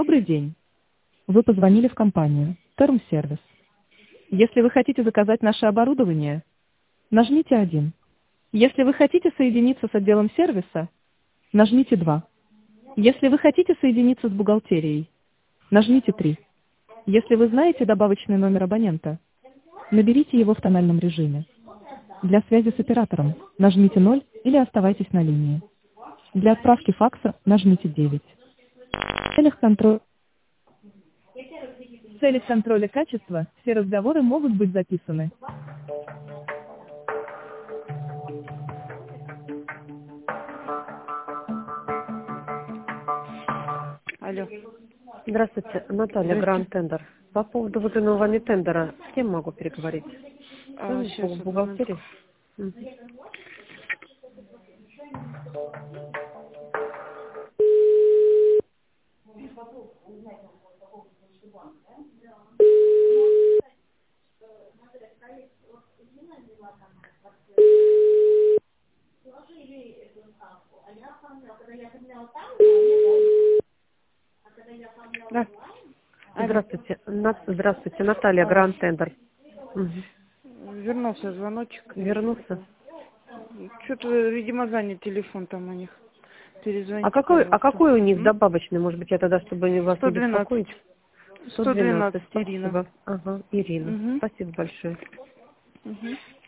Добрый день. Вы позвонили в компанию Term Service. Если вы хотите заказать наше оборудование, нажмите 1. Если вы хотите соединиться с отделом сервиса, нажмите 2. Если вы хотите соединиться с бухгалтерией, нажмите 3. Если вы знаете добавочный номер абонента, наберите его в тональном режиме. Для связи с оператором нажмите 0 или оставайтесь на линии. Для отправки факса нажмите 9. В целях контроля качества все разговоры могут быть записаны. Алло. Здравствуйте, Наталья, Здрасте. Гранд Тендер. По поводу выданного вами тендера, с кем могу переговорить? Сейчас, В одну минутку. бухгалтерии? Мгм. Да. Алло. Здравствуйте, Здравствуйте, Наталья, Гранд Тендер. Мгм. Вернулся звоночек. Вернулся. Что-то, видимо, занят телефон там у них. Перезвоните, А пожалуйста. какой у них добавочный? Может быть, я тогда, чтобы вас не 112. беспокоить? 112, 112, Ирина. спасибо. Ага, Ирина. Угу. Спасибо большое. Угу.